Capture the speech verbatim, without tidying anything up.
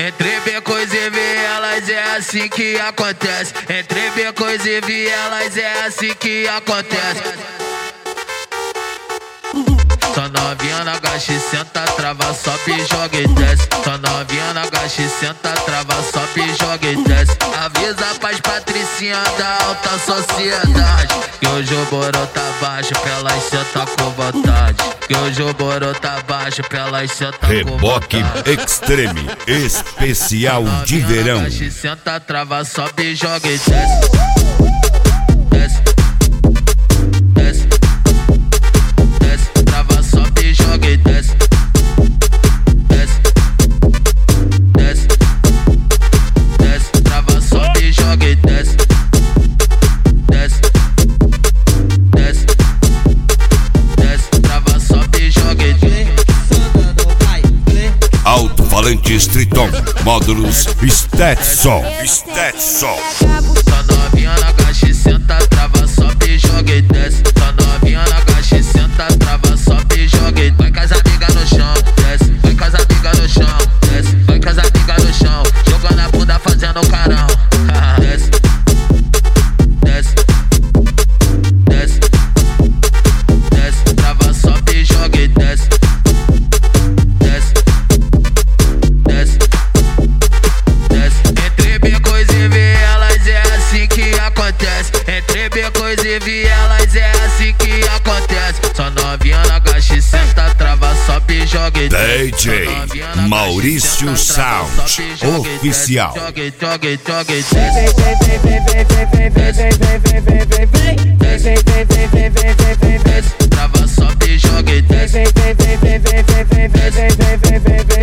Entre becos e vielas é assim que acontece. Entre becos e vielas é assim que acontece. Só novinha na agacha e senta, trava, sobe, joga e desce. Só novinha na agacha e senta, trava, sobe, joga e desce. Avisa pras patricinha da alta sociedade que hoje o boro tá baixo pra elas sentar com vontade. Que hoje o boro tá baixo pra elas sentar com Reboque vontade. Extreme especial de verão. Agacha e senta, trava, sobe, joga e desce. Desce. Desce. Desce, trava, sobe, joga e desce. Desce. Desce. Desce, trava, sobe, joga e desce. Desce. Desce. Desce, trava, sobe, joga e desce. Alto-falante Triton, módulos Stetson. Stetson. Só novinha na agacha e senta, trava, sobe, joga e desce. Só novinha na agacha e senta, trava, sobe, joga e desce. Vai com as amigas no chão, desce. Vai com as amigas no chão, desce. Vai com as amigas no chão, jogando a bunda fazendo carão. Desce. Desce. Desce. Desce, trava, sobe, joga e desce. Desce. Desce. Desce. Entre becos e vielas é assim que acontece. Entre becos e vielas é assim que acontece. Só novinha na agacha e senta, trava, sobe, joga e desce. D J Maurício Sound Oficial. Joga e joga e joga e desce. Desce. Desce, trava, sobe, joga e desce. Desce.